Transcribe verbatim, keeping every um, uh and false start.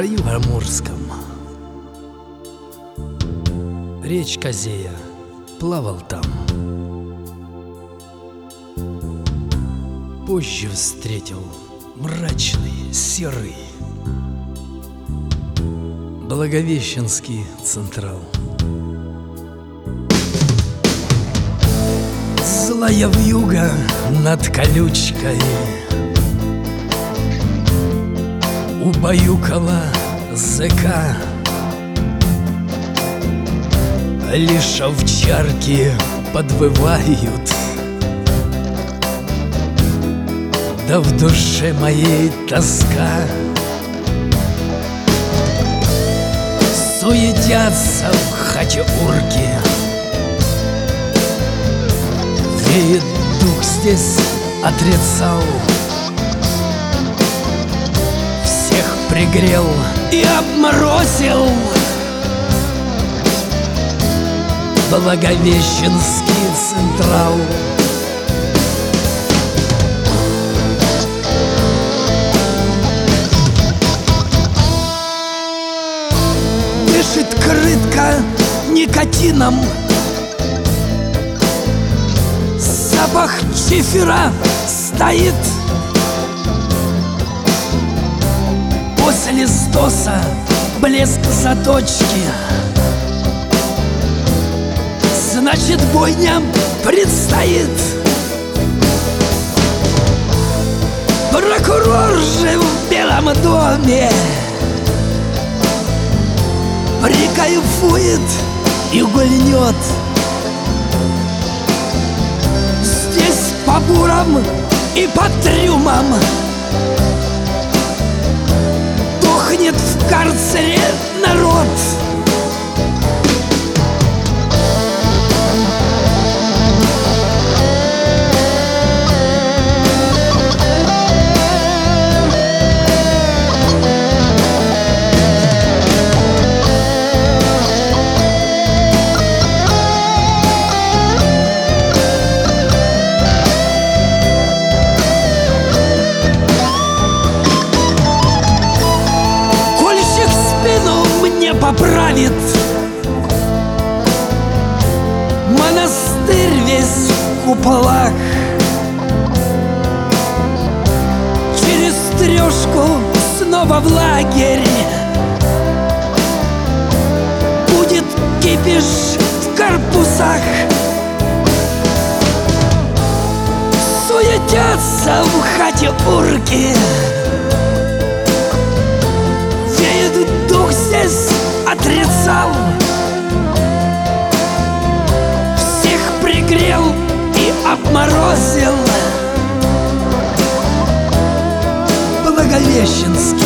краю амурском речка Зея, плавал там. Позже встретил мрачный, серый Благовещенский Централ. Злая вьюга над колючкой убаюкала зэка. Лишь овчарки подвывают, да в душе моей тоска. Суетятся в хате урки, веет дух здесь отрицал. Всех пригрел и обморозил Благовещенский Централ. Дышит крытка никотином, запах чифера стоит. После стоса блеск заточки, значит, бойня предстоит. Прокурор же в Белом доме прикайфует и гульнет. Здесь по бурам и по трюмам дохнет в карцере народ. Поправит монастырь весь в куполах. Через трешку снова в лагерь. Будет кипиш в корпусах. Суетятся в хате урки, веет дух здесь отрицал. Всех пригрел и обморозил Благовещенский